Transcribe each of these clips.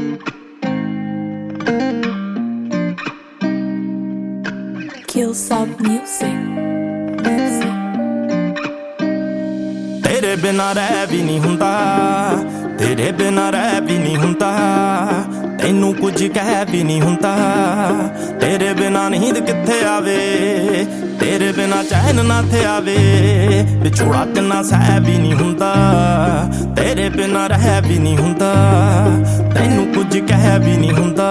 Killsop Music. तेरे बिना रह भी नहीं हुंदा, तेरे बिना रह भी नहीं हुंदा, तैनू कुछ कह भी नहीं हुंदा। तेरे बिना नींद कित्थे आवे, तेरे बिना चैन ना थे आवे, विछोड़ा किन्ना सह भी नहीं हुंदा। तेरे बिना रह भी नहीं हुंदा, तैनू कुछ कह भी नहीं हुंदा।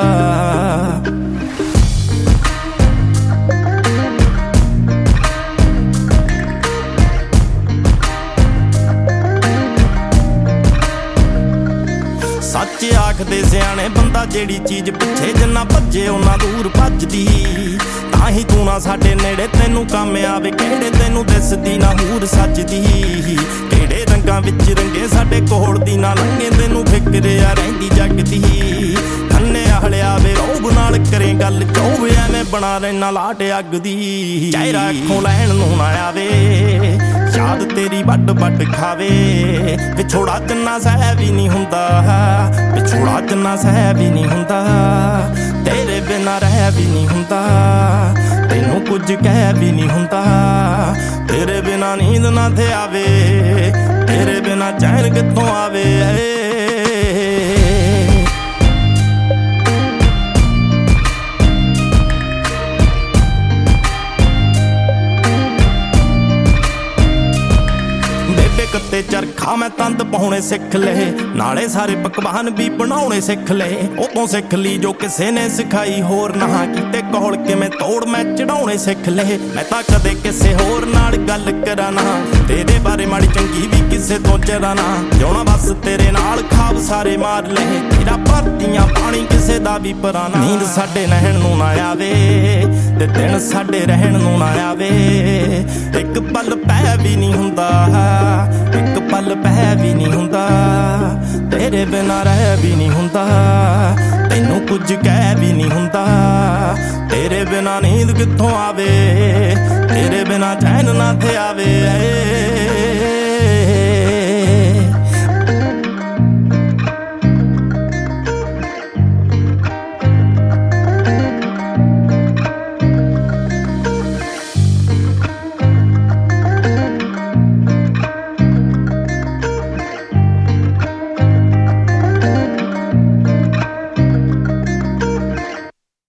सच आखदे सियाणे बंदा जेड़ी चीज पिछे जिन्ना भज्जे उन्ना दूर भजदी। ताही तू ना साडे नेड़े तैनू काम आवे, किहड़े तैनू दिसदी ना हूर सजदी। किहड़े रंगां विच रंगे साडे कोल दी ना लंघे, तैनू फिक्र आ रहिंदी जगदी। खन्ने हलिया वे रौब नाल करे गल, चौब एवें बना रैना लाट अग दी। चेहरा अखों लैण नूं ना आवे, याद तेरी वड वड खावे। विछोड़ा जिन्ना सह भी नहीं हुंदा, विछोड़ा जिन्ना सह भी नहीं हुंदा। तेरे बिना रह भी नहीं हुंदा, तैनू कुछ कह भी नहीं हुंदा। तेरे बिना नींद ना थे आवे, तेरे बिना चैन कित्थों आवे। कत्ते चरखा मैं तंद पाउणे सिख ले, नाले सारे पकवान भी बनाउणे सिख ले। उतों सिख ली जो किसे ने सिखाई, होर ना किते कोल किवें तोड़ मैं चढ़ाउणे सिख ले। मैं तां कदे किसे होर नाल गल करा ना, तेरे बारे माड़ी चंगी भी किसे तो चरा ना। जिउणा बस तेरे नाल खाब सारे मार ले, तेरा भरतियां पानी किसे दा भी पराना। नींद साडे नहण नूं ना आवे, ते दिन साडे रहण नूं ना आवे। एक पल पै भी नहीं हुंदा, एक पल पै भी नहीं हुंदा। तेरे बिना रह भी नहीं हुंदा, तैनू कुछ कह भी नहीं हुंदा। तेरे बिना नींद कित्थों आवे, तेरे बिना चैन ना थे आवे।